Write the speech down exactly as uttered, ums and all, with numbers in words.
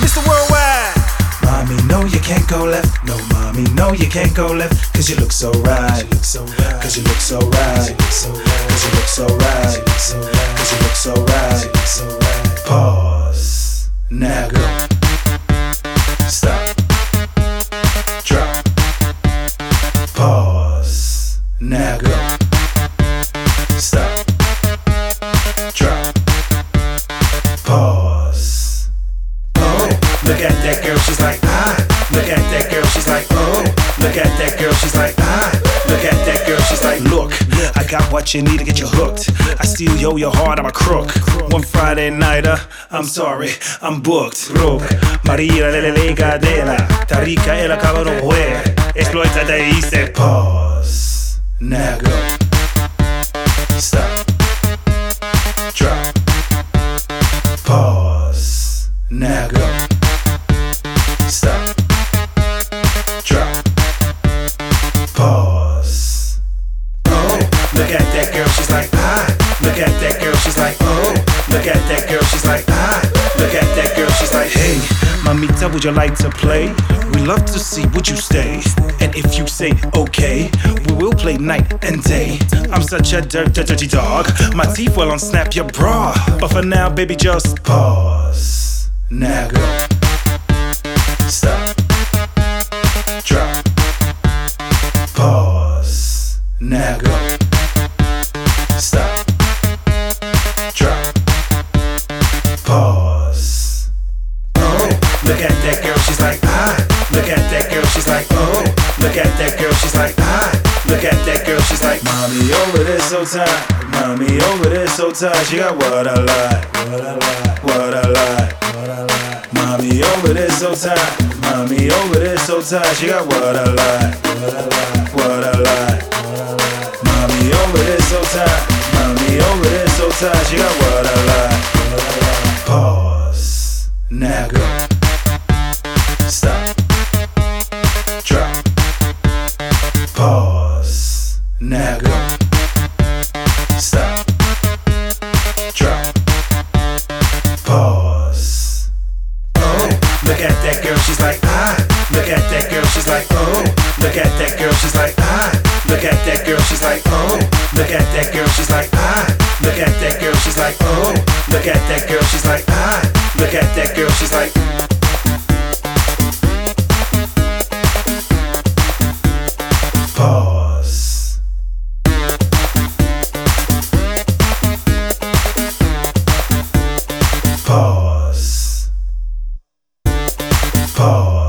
Mister Worldwide. Mommy, no, you can't go left. No, mommy, no, you can't go left. Cause you look so right. Cause you look so right. Cause you look so right. Cause you look so right. Pause. Now go. Stop. Drop. Pause. Now go. Stop. Drop. Pause. Oh, look at that girl, she's like, ah. Look at that girl, she's like, oh. Look at that girl, she's like, ah. Look at that girl, she's like, look, I got what you need to get you hooked. I steal yo your heart, I'm a crook. One Friday nighter, I'm sorry, I'm booked. Rook, Maria de la Cadena, Tarika e la cabrón where. Exploita de hice. Pause. Now go. Stop. Drop. Pause. Now go. Stop. Drop. Pause. Oh, look at that girl, she's like, ah. Look at that girl, she's like, oh. Look at that girl, she's like, ah. Look at that girl, she's like, hey, mamita, would you like to play? We love to see, would you stay? And if you say okay, we will play night and day. I'm such a dirt, dirt, dirty dog. My teeth will unsnap your bra. But for now, baby, just pause. Now go. Stop. Drop. Pause. Now go. Stop. Drop. Pause. Oh, look at that girl, she's like, ah. Look at that girl, she's like, oh. Look at that girl, she's like, ah. Look at that girl, she's like, mommy over there so tight. Mommy over there so tight. She got what I like. What I like. What I like. What I like. Mommy over there so tight. Mommy over there so tight. She got what I like. What I like. What I like. Mommy over there so tight. Mommy over there so tight. She got what I like. What I like. Pause. Now go. Stop. Drop. Pause. Now go. Stop. Drop. Pause. Oh, look at that girl, she's like, ah. Look at that girl, she's like, oh. Look at that girl, she's like, ah. Look at that girl, she's like, oh. Look at that girl, she's like, ah. Look at that girl, she's like, oh. Look at that girl, she's like, ah. Look at that girl, she's like. Pause. Pause. Pause.